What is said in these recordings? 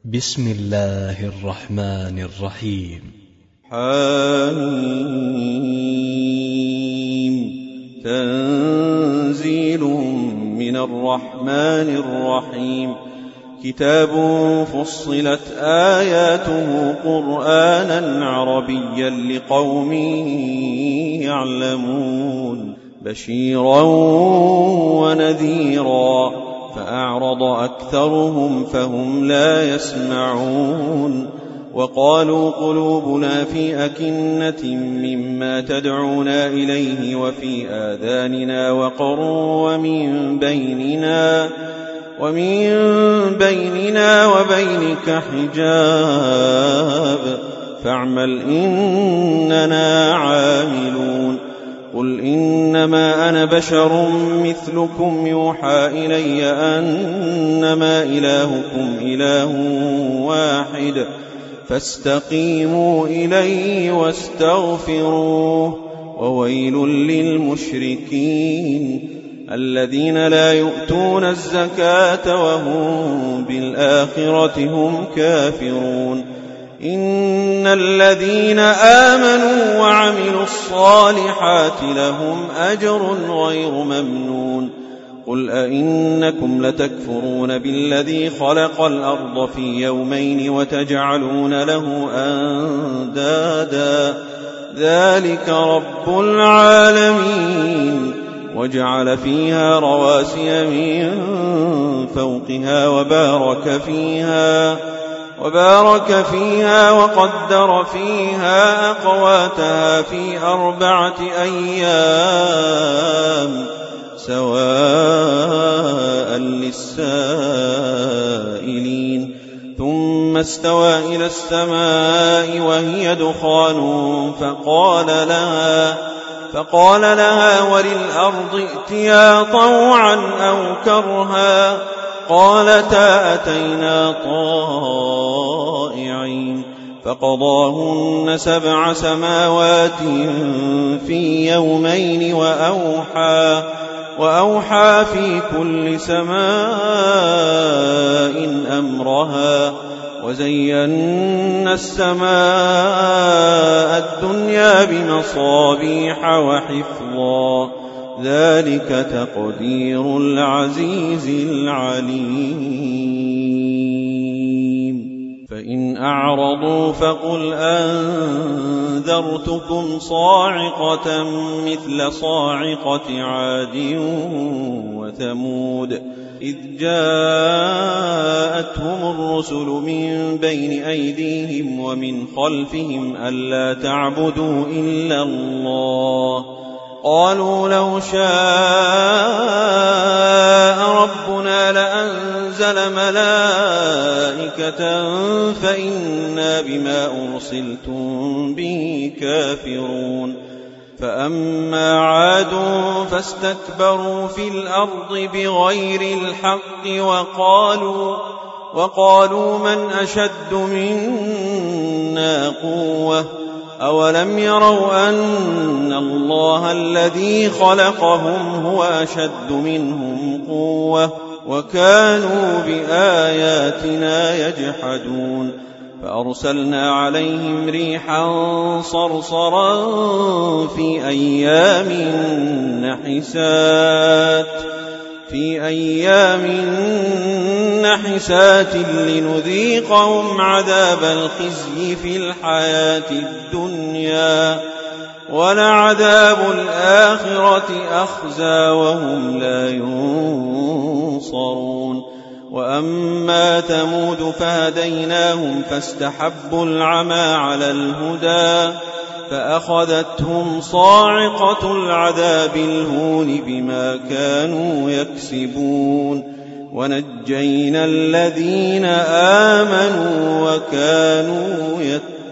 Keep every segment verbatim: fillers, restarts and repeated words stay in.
بسم الله الرحمن الرحيم. حميم. تنزيل من الرحمن الرحيم. كتاب فصلت آياته قرآنا عربيا لقوم يعلمون بشيرا ونذيرا فأعرض أكثرهم فهم لا يسمعون وقالوا قلوبنا في أكنة مما تدعونا إليه وفي آذاننا وقر ومن بيننا ومن بيننا وبينك حجاب فاعمل إننا عاملون. قل إنما أنا بشر مثلكم يوحى إلي أنما إلهكم إله واحد فاستقيموا إليه واستغفروه وويل للمشركين الذين لا يؤتون الزكاة وهم بالآخرة هم كافرون. إن الذين آمنوا وعملوا الصالحات لهم أجر غير ممنون. قل أئنكم لتكفرون بالذي خلق الأرض في يومين وتجعلون له أندادا ذلك رب العالمين وجعل فيها رواسي من فوقها وبارك فيها وبارك فيها وقدر فيها أقواتها في أربعة أيام سواء للسائلين. ثم استوى إلى السماء وهي دخان فقال لها فقال لها وللأرض ائتيا طوعا أو كرها قالتا أتينا طائعين فقضاهن سبع سماوات في يومين وأوحى وأوحى في كل سماء أمرها وزينا السماء الدنيا بمصابيح وحفظا ذلك تقدير العزيز العليم. فإن أعرضوا فقل أنذرتكم صاعقة مثل صاعقة عاد وثمود إذ جاءتهم الرسل من بين أيديهم ومن خلفهم ألا تعبدوا إلا الله قالوا لو شاء ربنا لأنزل ملائكة فإنا بما أرسلتم به كافرون. فأما عاد فاستكبروا في الأرض بغير الحق وقالوا وقالوا من أشد منا قوة أولم يروا أن الله الذي خلقهم هو أشد منهم قوة وكانوا بآياتنا يجحدون. فأرسلنا عليهم ريحا صرصرا في أيام نحسات في أيام نحسات لنذيقهم عذاب الخزي في الحياة الدنيا ولعذاب الآخرة أخزى وهم لا ينصرون. وأما ثمود فهديناهم فاستحبوا العمى على الهدى فأخذتهم صاعقة العذاب الهون بما كانوا يكسبون ونجينا الذين آمنوا وكانوا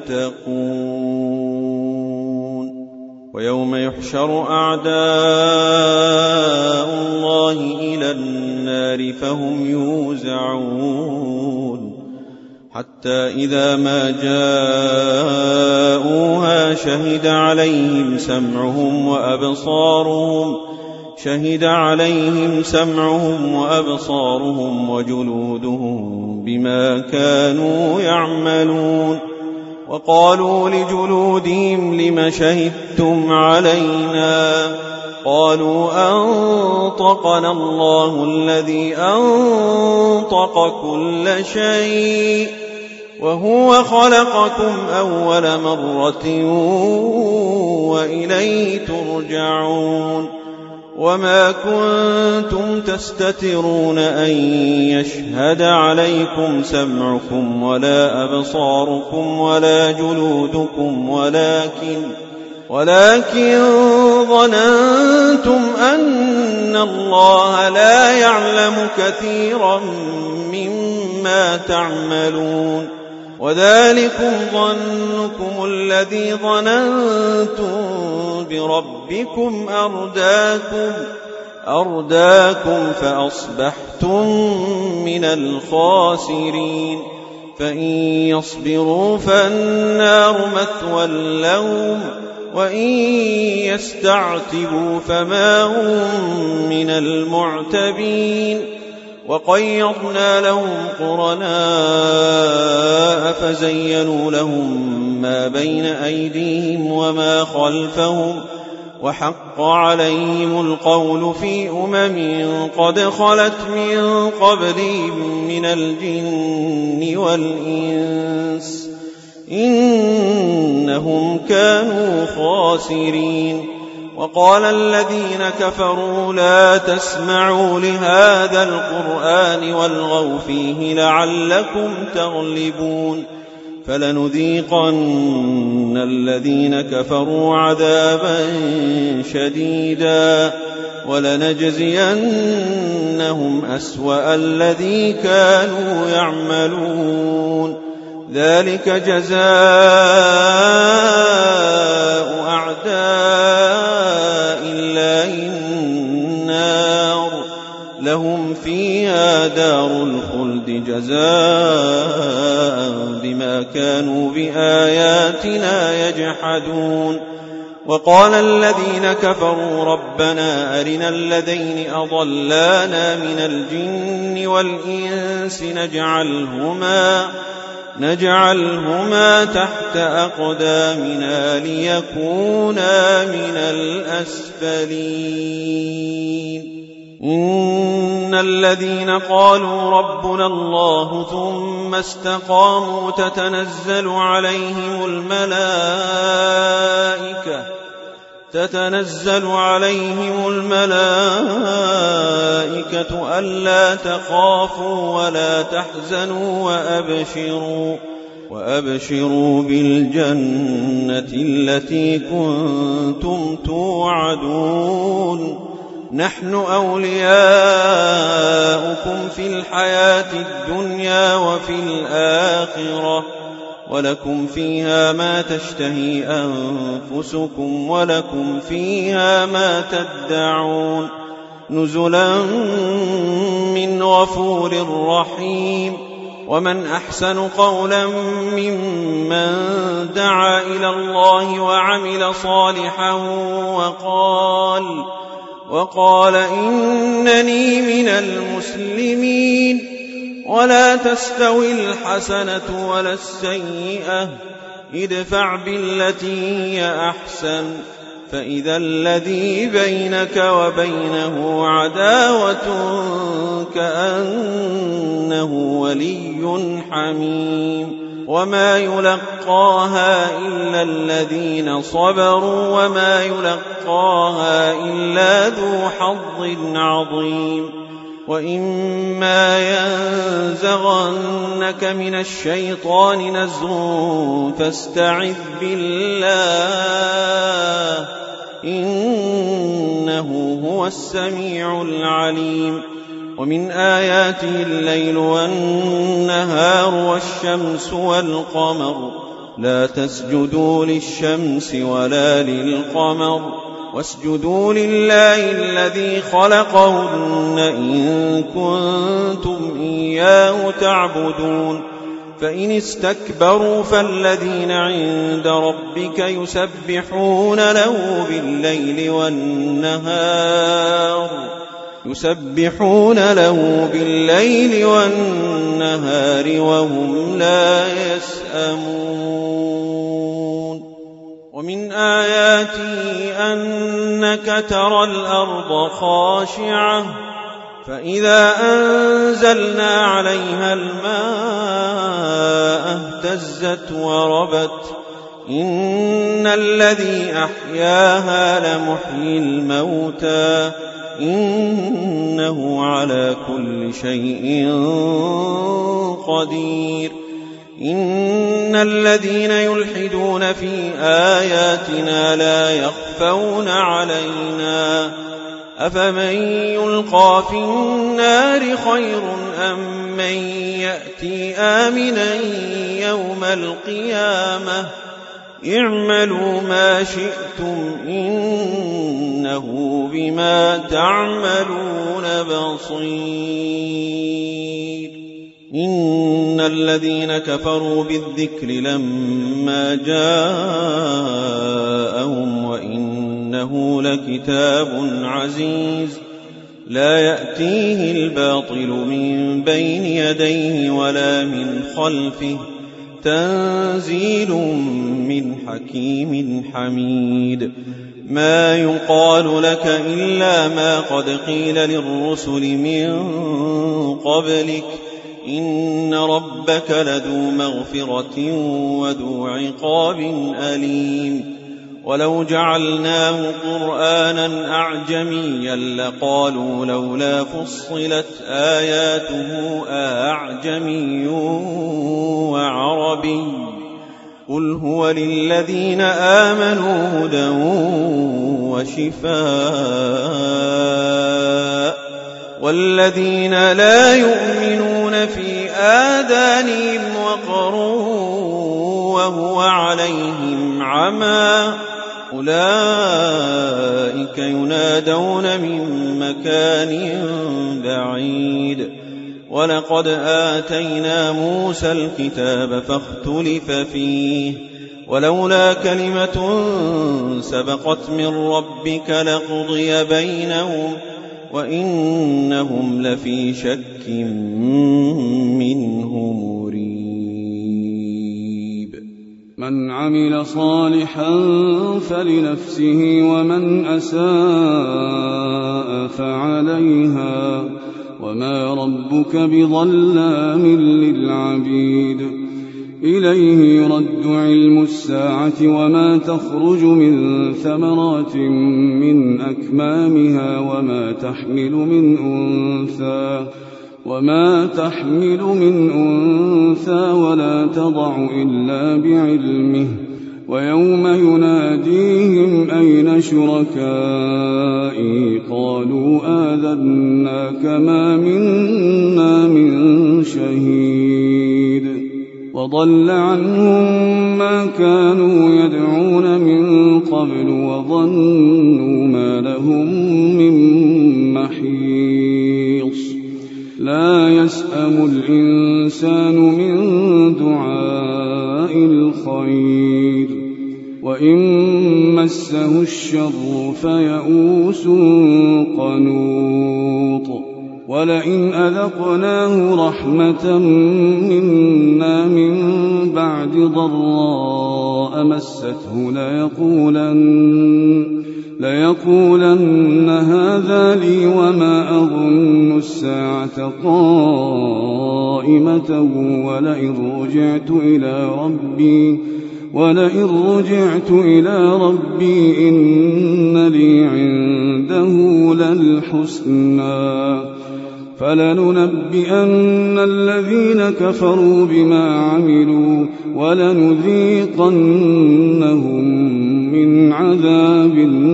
يتقون. ويوم يحشر أعداء الله إلى النار فهم يوزعون حتى إذا ما جاءوها شهد عليهم سمعهم وأبصارهم شهد عليهم سمعهم وأبصارهم وجلودهم بما كانوا يعملون. وقالوا لجلودهم لم شهدتم علينا؟ قالوا أنطقنا الله الذي أنطق كل شيء وهو خلقكم أول مرة وإليه ترجعون. وما كنتم تستترون أن يشهد عليكم سمعكم ولا أبصاركم ولا جلودكم ولكن ولكن ظننتم أن الله لا يعلم كثيرا مما تعملون. وذلكم ظنكم الذي ظننتم بربكم أرداكم, أرداكم فأصبحتم من الخاسرين. فإن يصبروا فالنار مثوى لهم وإن يستعتبوا فما هم من المعتبين. وقيضنا لهم قرناء فزينوا لهم ما بين أيديهم وما خلفهم وحق عليهم القول في أمم قد خلت من قبلهم من الجن والإنس إنهم كانوا خاسرين. وقال الذين كفروا لا تسمعوا لهذا القرآن والغوا فيه لعلكم تغلبون. فلنذيقن الذين كفروا عذابا شديدا ولنجزينهم أسوأ الذي كانوا يعملون. ذلك جزاء أعداء الله النار لهم فيها دار الخلد جزاء بما كانوا بآياتنا يجحدون. وقال الذين كفروا ربنا أرنا الذين أضلانا من الجن والإنس نجعلهما نجعلهما تحت أقدامنا ليكونا من الأسفلين. إن الذين قالوا ربنا الله ثم استقاموا تتنزل عليهم الملائكة تتنزل عليهم الملائكة ألا تخافوا ولا تحزنوا وأبشروا وأبشروا بالجنة التي كنتم توعدون. نحن أولياؤكم في الحياة الدنيا وفي الآخرة ولكم فيها ما تشتهي أنفسكم ولكم فيها ما تدعون نزلا من غفور رحيم. ومن أحسن قولا ممن دعا إلى الله وعمل صالحا وقال وقال إنني من المسلمين. ولا تستوي الحسنة ولا السيئة ادفع بالتي هي أحسن فإذا الذي بينك وبينه عداوة كأنه ولي حميم. وما يلقاها إلا الذين صبروا وما يلقاها إلا ذو حظ عظيم. وإما ينزغنك من الشيطان نزغ فاستعذ بالله إنه هو السميع العليم. ومن آياته الليل والنهار والشمس والقمر لا تسجدوا للشمس ولا للقمر واسجدوا لله الذي خلقهن إن كنتم إياه تعبدون. فإن استكبروا فالذين عند ربك يسبحون له بالليل والنهار يسبحون له بالليل والنهار وهم لا يسأمون ومن آياته أنك ترى الأرض خاشعة فإذا أنزلنا عليها الماء اهتزت وربت إن الذي أحياها لمحيي الموتى إنه على كل شيء قدير إن الذين يلحدون في آياتنا لا يخفون علينا أفمن يلقى في النار خير أم من يأتي آمنا يوم القيامة اعملوا ما شئتم إنه بما تعملون بصير إن الذين كفروا بالذكر لما جاءهم وإنه لكتاب عزيز لا يأتيه الباطل من بين يديه ولا من خلفه تنزيل من حكيم حميد ما يقال لك إلا ما قد قيل للرسل من قبلك إن ربك لذو مغفرة وذو عقاب أليم ولو جعلناه قرآنا أعجميا لقالوا لولا فصلت آياته أعجمي وعربي قل هو للذين آمنوا هدى وشفاء والذين لا يؤمنون في آذانهم وقر وهو عليهم عمى أولئك ينادون من مكان بعيد ولقد آتينا موسى الكتاب فاختلف فيه ولولا كلمة سبقت من ربك لقضي بينهم وإنهم لفي شك منه مريب من عمل صالحا فلنفسه ومن أساء فعليها وما ربك بظلام للعبيد إليه يرد علم الساعة وما تخرج من ثمرات من أكمامها وما تحمل من أنثى وما تحمل من أنثى ولا تضع إلا بعلمه ويوم يناديهم أين شركائي قالوا آذناك ما منا من شهيد وضل عنهم ما كانوا يدعون من قبل وظنوا ما لهم من محيص لا يسأم الإنسان من دعاء الخير وإن مسه الشر فيئوس قنوط ولئن أذقناه رحمة منا من بعد ضراء مسته ليقولن, ليقولن هذا لي وما أظن الساعة قائمة ولئن رجعت إلى ربي ولئن رجعت إلى ربي إن لي عنده للحسنى فلننبئن الذين كفروا بما عملوا ولنذيقنهم من عذاب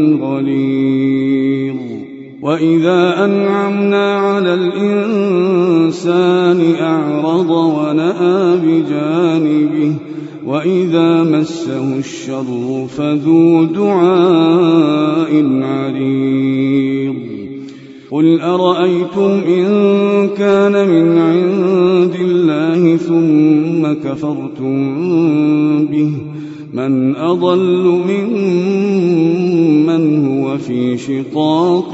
غليظ وإذا أنعمنا على الإنسان أعرض ونأى بجانبه وإذا مسه الشر فذو دعاء عريض قل أرأيتم إن كان من عند الله ثم كفرتم به من أضل ممن هو وفي شقاق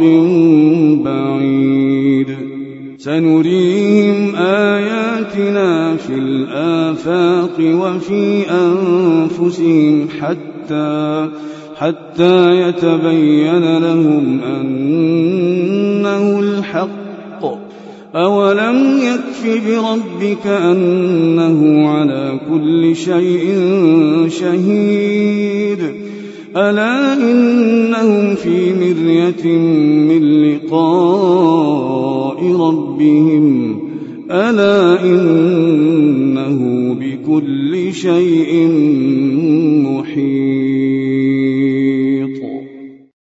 بعيد سنريهم آياتنا في الآفاق وفي أنفسهم حتى حتى يتبين لهم أنه الحق أولم يكف بربك أنه على كل شيء شهيد ألا إنهم في مرية من لقاء ربهم ألا إنه بكل شيء